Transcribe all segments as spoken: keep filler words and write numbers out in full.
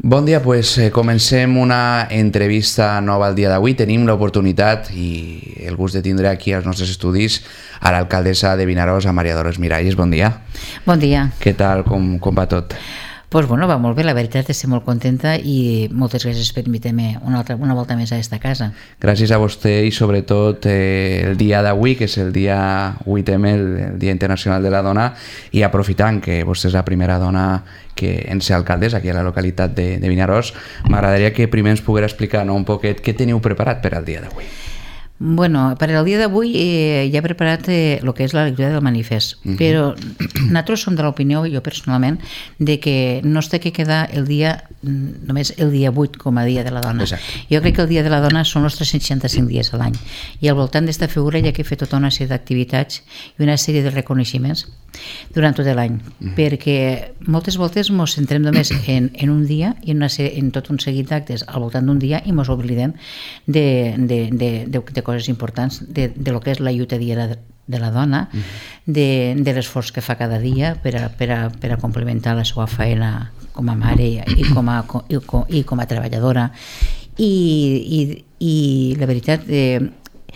Bon dia, pues eh, comencem una entrevista nova el dia d'avui. Tenim l'oportunitat i el gust de tindre aquí als nostres estudis a l'alcaldessa de Vinaròs, a Maria Dolors Miralles. Bon dia. Bon dia. Què tal, com, com va tot? Pues bueno, va molt bé, la veritat, estic molt contenta i moltes gràcies per invitar-me una, altra, una volta més a esta casa. Gràcies a vostè i sobretot eh, el dia d'avui, que és el dia vuit eme, el, el Dia Internacional de la Dona, i aprofitant que vostè és la primera dona que en ser alcaldessa aquí a la localitat de, de Vinaròs, m'agradaria que primer ens poguera explicar, no, un poquet què teniu preparat per al dia d'avui. Bueno, per al dia d'avui eh, ja he preparat el eh, que és la lectura del manifest, uh -huh. però nosaltres som de l'opinió, jo personalment, de que no es té que quedar el dia, només el dia vuit com a dia de la dona. Exacte. Jo crec que el dia de la dona són els tres-cents seixanta-cinc dies a l'any, i al voltant d'esta figura hi ha que fer tota una sèrie d'activitats i una sèrie de reconeixements durant tot l'any, uh -huh. perquè moltes voltes ens centrem només en, en un dia i en, una sèrie, en tot un seguit d'actes al voltant d'un dia i ens oblidem de, de, de, de, de coses importants de, de lo que és la lluita diària de la dona, uh-huh. de, de l'esforç que fa cada dia per a, per a, per a complementar la seva feina com a mare i com a, i com, i com a treballadora. I, i, i la veritat, eh,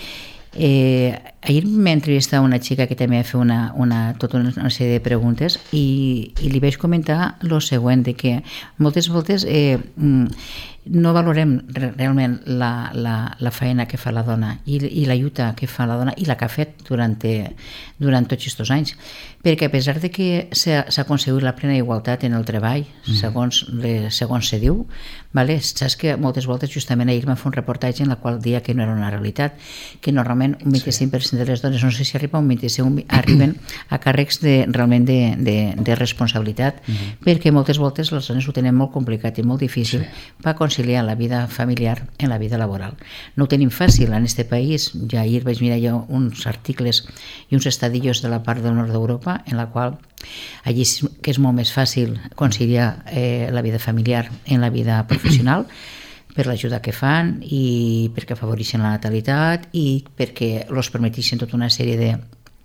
eh, ahir m'he entrevistat una xica que també va fer una, una, tota una, una sèrie de preguntes i, i li vaig comentar el següent, de que moltes voltes eh, no valorem realment la, la, la feina que fa la dona i, i la lluita que fa la dona i la que ha fet durant, durant tots aquests anys, perquè a pesar de que s'ha aconseguit la plena igualtat en el treball, mm. segons, le, segons se diu, vale? Saps que moltes voltes, justament ahir vam fer un reportatge en la qual dia que no era una realitat, que normalment un vint-i-cinc per cent de les dones, no sé si arriba un vint-i-cinc, arriben a càrrecs de, realment de, de, de responsabilitat, mm-hmm. perquè moltes voltes les dones ho tenen molt complicat i molt difícil sí. per conciliar la vida familiar en la vida laboral. No ho tenim fàcil en este país. Ja ahir vaig mirar jo uns articles i uns estadillos de la part del nord d'Europa en la qual allí que és molt més fàcil conciliar eh, la vida familiar en la vida professional per l'ajuda que fan i perquè afavoreixen la natalitat i perquè els permeteixen tota una sèrie de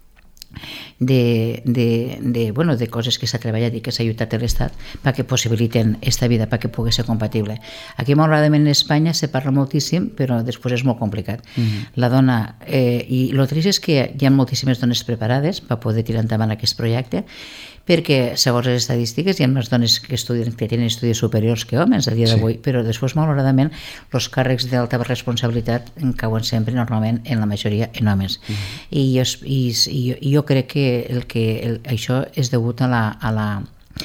De, de, de, bueno, de coses que s'ha treballat i que s'ha lluitat a l'Estat perquè possibiliten esta vida, perquè pugui ser compatible. Aquí, malauradament, en Espanya se parla moltíssim, però després és molt complicat. Mm-hmm. La dona, eh, i el trist és que hi ha moltíssimes dones preparades per poder tirar endavant aquest projecte, perquè, segons les estadístiques, hi ha més dones que, estudien, que tenen estudis superiors que homes a dia d'avui, sí. però després, malauradament, els càrrecs d'alta responsabilitat cauen sempre, normalment, en la majoria, en homes. Mm-hmm. I, jo, i, i jo crec que, el que el, això és degut a la... A la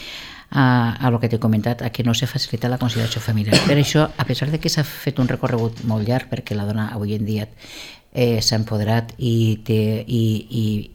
a, a lo que t'he comentat, a que no s'ha facilitat la conciliació familiar. Per això, a pesar de que s'ha fet un recorregut molt llarg, perquè la dona avui en dia eh, s'ha empoderat i té... I, i,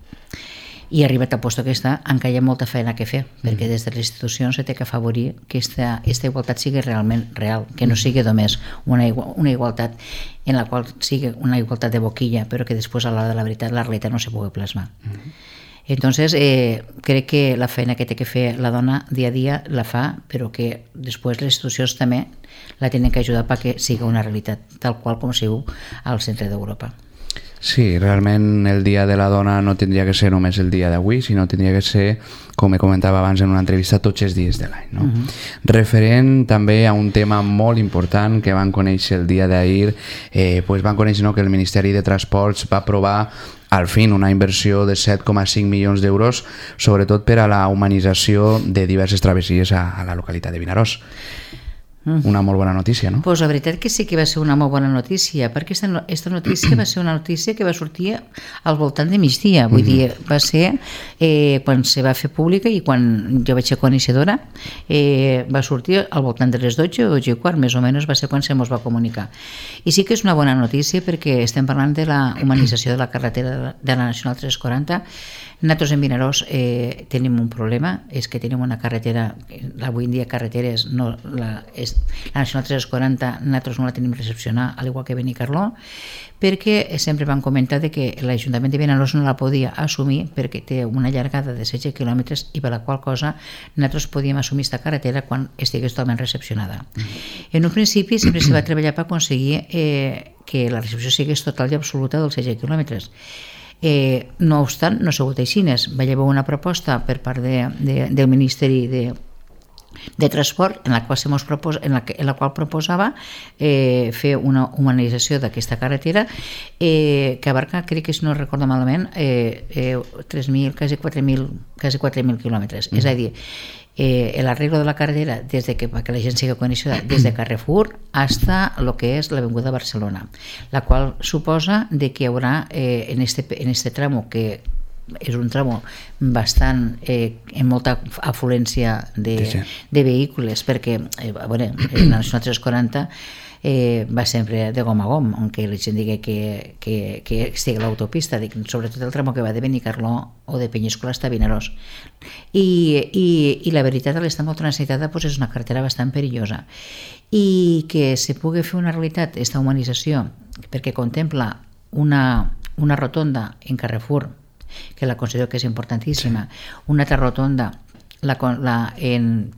i arribat al lloc que està, encara hi ha molta feina que fer, perquè des de les institucions s'ha de que afavorir que aquesta igualtat sigui realment real, que no sigui només una, una igualtat en la qual sigui una igualtat de boquilla, però que després a l'hora de la veritat la realitat no se pugui plasmar. Entonces, eh, crec que la feina que té que fer la dona dia a dia la fa, però que després les institucions també la tenen que ajudar perquè sigui una realitat, tal qual com sigu al centre d'Europa. Sí, realment el Dia de la Dona no tindria que ser només el dia d'avui, sinó tindria que ser, com he comentava abans en una entrevista, tots els dies de l'any. No? Uh-huh. Referent també a un tema molt important que van conèixer el dia d'ahir, eh, pues van conèixer no, que el Ministeri de Transports va aprovar al fin una inversió de set coma cinc milions d'euros, sobretot per a la humanització de diverses travessies a, a la localitat de Vinaròs. Una molt bona notícia, no? Pues la veritat que sí que va ser una molt bona notícia, perquè esta, esta notícia va ser una notícia que va sortir al voltant de migdia, vull uh-huh. dir, va ser eh, quan se va fer pública i quan jo vaig ser coneixedora, eh, va sortir al voltant de les dotze o dotze i quart, més o menys va ser quan se mos va comunicar. I sí que és una bona notícia perquè estem parlant de la humanització de la carretera de la Nacional tres quaranta. Nosaltres en Vinaròs eh, tenim un problema, és que tenim una carretera, avui en dia carreteres, no, la, és, la Nacional tres quaranta nosaltres no la tenim recepcionar, al igual que Benicarló, perquè sempre van comentar que l'Ajuntament de Vinaròs no la podia assumir perquè té una llargada de setze quilòmetres i per la qual cosa nosaltres podíem assumir aquesta carretera quan estigués totalment recepcionada. En un principi sempre se va treballar per aconseguir eh, que la recepció sigués total i absoluta dels setze quilòmetres. Eh, no obstant, no ha sigut així. Va haver una proposta per part de, de, del Ministeri de de transport en la qual, se mos proposa, en la, en la qual proposava eh, fer una humanització d'aquesta carretera eh, que abarca, crec que si no recordo malament, eh, eh, tres mil, quasi quatre mil quasi quatre mil quilòmetres. Mm. És a dir, eh, el arreglo de la carretera des de que, que la gent sigui coneixida des de Carrefour hasta lo que és l'Avinguda Barcelona, la qual suposa de que hi haurà eh, en, este, en este tramo que és un tramo bastant eh, amb molta afluència de, sí, sí. de vehicles, perquè eh, a veure, la Nacional tres quaranta eh, va sempre de gom a gom, aunque la gent digui que, que, que estigui l'autopista, sobretot el tramo que va de Benicarló o de Penyíscola hasta Vinaròs. I, i, i la veritat, al estar molt transitada, doncs és una carretera bastant perillosa. I que se pugui fer una realitat, aquesta humanització, perquè contempla una, una rotonda en Carrefour, que la considero que és importantíssima, una altra rotonda la, la, en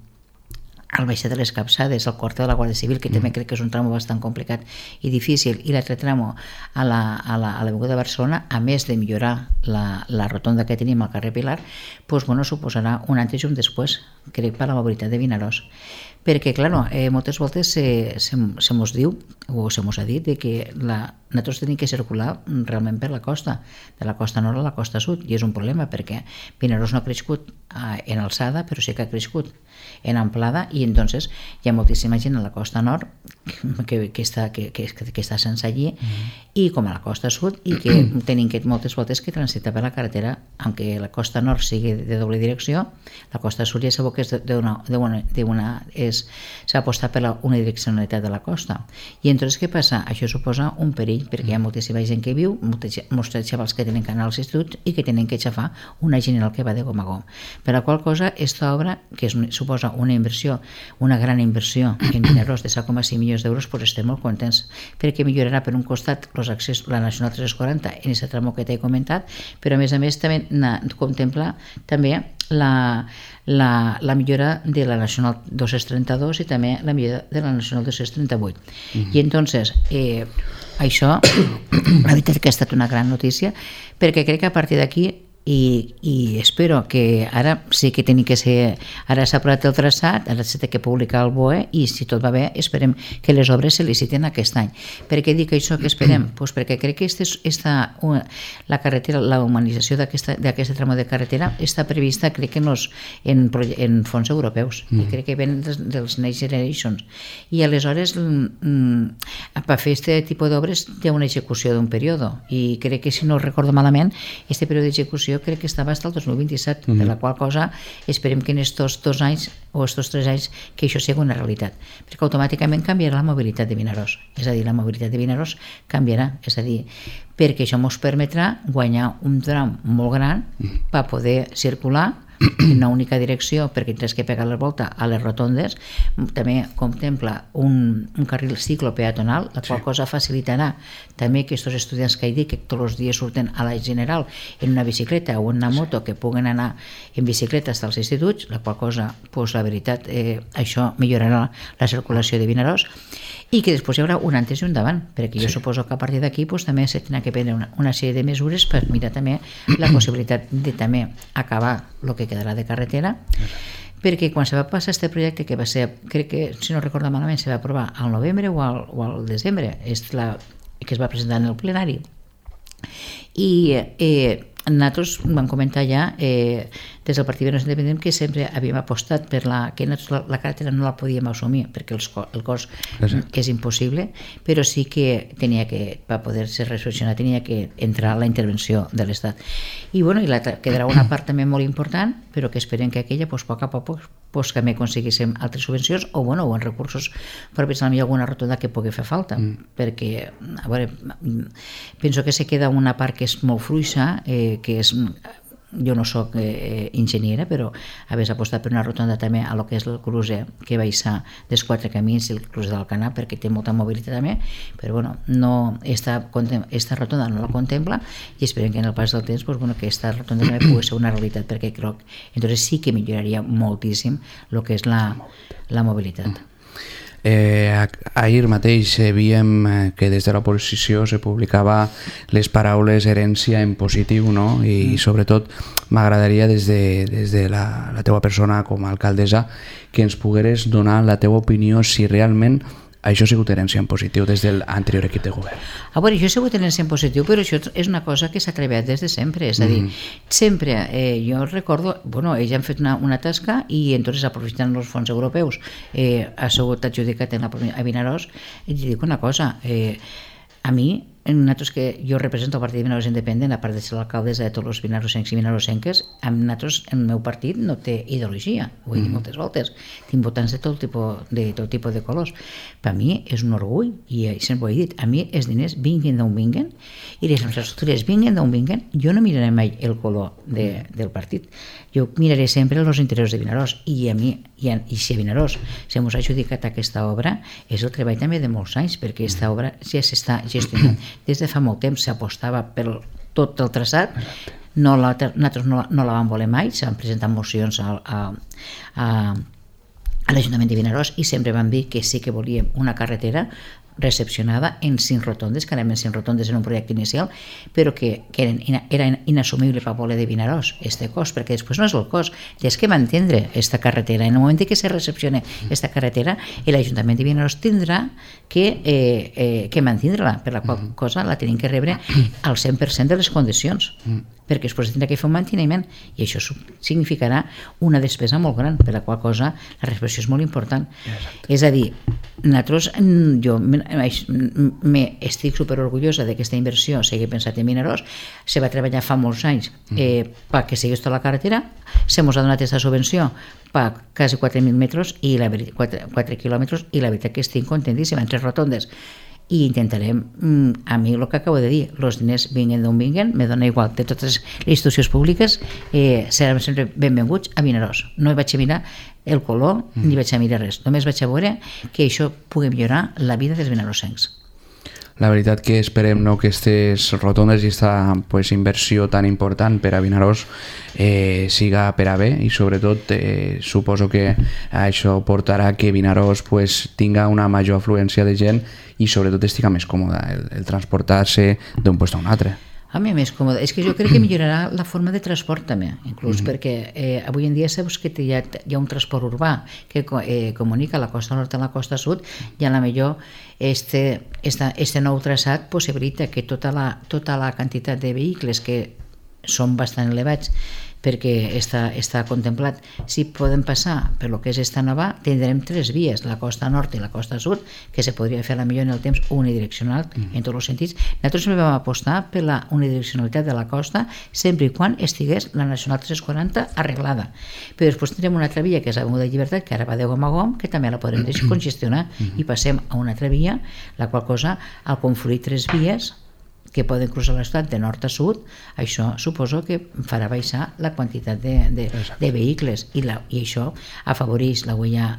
al baixar de les Capçades, al quarter de la Guàrdia Civil, que mm. també crec que és un tramo bastant complicat i difícil, i l'altre tramo a la, a la, a l'Avinguda de Barcelona, a més de millorar la, la rotonda que tenim al carrer Pilar, doncs, bueno, suposarà un antes i un després, crec, per a la mobilitat de Vinaròs. Perquè, clar, eh, moltes voltes se, se, se mos diu, o se mos ha dit, de que la, nosaltres tenim que circular realment per la costa, de la costa nord a la costa sud, i és un problema perquè Vinaròs no ha crescut eh, en alçada, però sí que ha crescut en amplada, i entonces hi ha moltíssima gent a la costa nord que, que, està, que, que, que està sense allí, mm. i com a la costa sud, i que tenim que, moltes voltes que transitar per la carretera, aunque la costa nord sigui de doble direcció, la costa sud ja sabeu que és d'una, d'una, d'una, és, s'ha apostat per la unidireccionalitat de la costa. I entonces què passa? Això suposa un perill, perquè hi ha moltíssima gent que viu, molts xavals que tenen que anar als instituts i que tenen que xafar una general que va de gom a gom. Per la qual cosa, aquesta obra, que és, suposa una inversió, una gran inversió en Vinaròs de set coma cinc milions d'euros, doncs estem molt contents, perquè millorarà per un costat los accés, la Nacional tres quaranta en aquest tramo que t'he comentat, però a més a més també contempla també la, la, la millora de la Nacional dos-cents trenta-dos i també la millora de la Nacional dos-cents trenta-vuit. Mm-hmm. I entonces, eh, això, la veritat que ha estat una gran notícia, perquè crec que a partir d'aquí I, i espero que ara sí que tingui que ser, ara s'ha aprovat el traçat, ara s'ha de publicar el B O E, i si tot va bé esperem que les obres se liciten aquest any. Per què dic això que esperem? Pues perquè crec que este, esta, la carretera, la humanització d'aquest tramo de carretera està prevista, crec que en, los, en, en fons europeus, mm. i crec que ven dels, dels Next Generations, i aleshores mm, per fer aquest tipus d'obres hi ha una execució d'un període, i crec que si no recordo malament, aquest període d'execució crec que estava fins al dos mil vint-i-set, mm-hmm. per la qual cosa esperem que en estos dos anys o estos tres anys que això sigui una realitat, perquè automàticament canviarà la mobilitat de Vinaròs, és a dir, la mobilitat de Vinaròs canviarà, és a dir, perquè això ens permetrà guanyar un tram molt gran per poder circular en una única direcció, perquè tens que pegar la volta a les rotondes. També contempla un, un carril ciclopeatonal, la qual sí. cosa facilitarà també que aquests estudiants que he dit que tots els dies surten a la general en una bicicleta o en una moto, que puguen anar en bicicleta fins als instituts, la qual cosa, pues, la veritat, eh, això millorarà la circulació de Vinaròs, i que després hi haurà un antes i un davant, perquè jo sí. suposo que a partir d'aquí pues, també s'ha de prendre una, una sèrie de mesures per mirar també la possibilitat de també acabar el que quedarà de carretera, perquè quan se va passar aquest projecte, que va ser, crec que si no recordo malament, se va aprovar al novembre o al, o al desembre, és la que es va presentar en el plenari, i eh, nosaltres vam comentar ja eh, des del Partit Vinaròs Independent que sempre havíem apostat per la que nosaltres la, la carretera no la podíem assumir perquè els, el cost Exacte. és impossible, però sí que tenia que, per poder-se resolucionar, tenia que entrar la intervenció de l'Estat. I bueno, i la, quedarà una part també molt important, però que esperem que aquella, pues, a poc a poc, pues, que també aconseguíssim altres subvencions o, bueno, o en recursos propis, potser alguna rotonda que pugui fer falta, mm. perquè, a veure, penso que se queda una part que és molt fluixa, eh, que és, jo no soc eh, enginyera, però haver apostat per una rotonda també a lo que és el cruce que baixa dels Quatre Camins i el cruce d'Alcanar, perquè té molta mobilitat també, però bueno, no, esta, esta rotonda no la contempla, i esperem que en el pas del temps, pues, bueno, que esta rotonda també pugui ser una realitat, perquè crec que entonces sí que milloraria moltíssim el que és la, la mobilitat. Eh, ahir mateix veiem que des de l'oposició se publicava les paraules herència en positiu, no? I, mm. i sobretot m'agradaria des de, des de la, la teua persona com a alcaldessa que ens pogueres donar la teua opinió si realment això ha sigut herència en positiu des de l'anterior equip de govern. A veure, això ha sigut herència en positiu, però això és una cosa que s'ha treballat des de sempre, és a dir, mm. sempre, eh, jo recordo, bueno, ells han fet una, una tasca i entonces aprofitant els fons europeus eh, ha sigut adjudicat en la, a Vinaròs, i dic una cosa, eh, a mi, nosaltres que jo represento el Partit de Vinaròs Independent, a part de ser l'alcaldessa de tots els vinarossencs i vinarossenques, amb nosaltres, el meu partit no té ideologia, ho he dit moltes voltes, tinc votants de tot tipus de, tot tipus de colors. Per a mi és un orgull, i sempre ho he dit, a mi els diners vinguin d'on vinguin, i les infraestructures vinguin d'on vinguin, jo no miraré mai el color de, del partit, jo miraré sempre els interessos de Vinaròs, i a mi, i, a, i si a Vinaròs se mos ha adjudicat aquesta obra, és el treball també de molts anys, perquè aquesta obra ja s'està gestionant. Des de fa molt temps s'apostava per tot el traçat, no la, nosaltres no, no la vam voler mai, s'han presentat mocions a, a, a, a l'Ajuntament de Vinaròs i sempre vam dir que sí que volíem una carretera recepcionada en cinc rotondes, que anem en cinc rotondes en un projecte inicial, però que, que eren, era inassumible per voler de Vinaròs este cost, perquè després no és el cost, és que mantindre aquesta carretera. En el moment que se recepcione aquesta carretera, l'Ajuntament de Vinaròs tindrà que, eh, eh, que mantindre-la, per la qual cosa la tenim que rebre al cent per cent de les condicions, perquè després tindrà que fer un manteniment, i això significarà una despesa molt gran, per la qual cosa la recepció és molt important. Exacte. És a dir, nosaltres, jo me estic superorgullosa d'aquesta inversió, s'hagi pensat en Vinaròs, se va treballar fa molts anys eh, perquè seguís tota la carretera, se mos ha donat aquesta subvenció per quasi quatre mil metres i la, quatre quilòmetres, i la veritat que estic contentíssima, en tres rotondes, i intentarem, a mi el que acabo de dir, els diners vinguin d'on vinguin, me dona igual, de totes les institucions públiques eh, seran sempre benvinguts a Vinaròs. No hi vaig a mirar el color mm. ni vaig a mirar res, només vaig a veure que això pugui millorar la vida dels vinarossencs. La veritat que esperem no, que aquestes rotondes i aquesta pues, inversió tan important per a Vinaròs eh, siga per a bé, i sobretot eh, suposo que això portarà que Vinaròs pues, tinga una major afluència de gent i sobretot estiga més còmoda el, el transportar-se d'un lloc a un altre. A mi més còmode. És que jo crec que millorarà la forma de transport també, inclús mm-hmm. perquè eh, avui en dia saps que hi ha, hi ha un transport urbà que eh, comunica la costa nord a la costa sud, i a la millor este, este, este nou traçat possibilita que tota la, tota la quantitat de vehicles que són bastant elevats, perquè està, està contemplat, si poden passar per lo que és esta nova, tindrem tres vies, la costa nord i la costa sud, que se podria fer a la millor en el temps unidireccional mm. en tots els sentits. Nosaltres també vam apostar per la unidireccionalitat de la costa sempre i quan estigués la Nacional tres quaranta arreglada. Però després tindrem una altra via, que és l'Avinguda Llibertat, que ara va de gom a gom, que també la podrem descongestionar mm. i passem a una altra via, la qual cosa, al confluir tres vies que poden cruzar la ciutat de nord a sud, això suposo que farà baixar la quantitat de, de, de vehicles, i, la, i això afavoreix la huella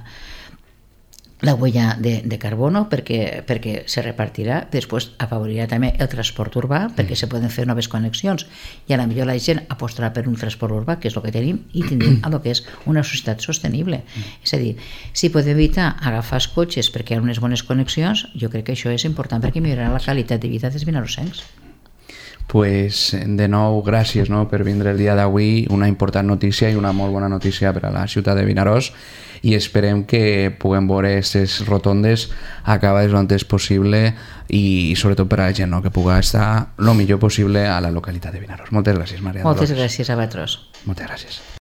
la huella de, de carbono perquè, perquè se repartirà, després afavorirà també el transport urbà, perquè se poden fer noves connexions, i a la millor la gent apostarà per un transport urbà, que és el que tenim, i tindrem el que és una societat sostenible. És a dir, si podem evitar agafar els cotxes perquè hi ha unes bones connexions, jo crec que això és important perquè millorarà la qualitat de vida dels vinarossencs. Pues, de nou, gràcies no, per vindre el dia d'avui, una important notícia i una molt bona notícia per a la ciutat de Vinaròs, i esperem que puguem veure aquestes rotondes acabades el antes possible, i, i sobretot per a la gent no, que pugui estar el millor possible a la localitat de Vinaròs. Moltes gràcies, Maria Dolors. Moltes gràcies a vosaltres. Moltes gràcies.